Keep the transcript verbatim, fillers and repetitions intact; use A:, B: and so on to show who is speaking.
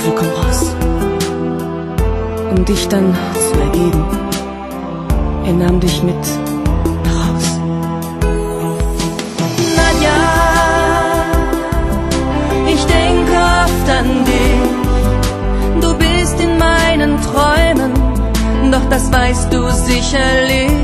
A: Teufel komm raus, um dich dann zu ergeben. Er nahm dich mit nach Haus.
B: Nadja, ich denke oft an dich. Du bist in meinen Träumen, doch das weißt du sicherlich.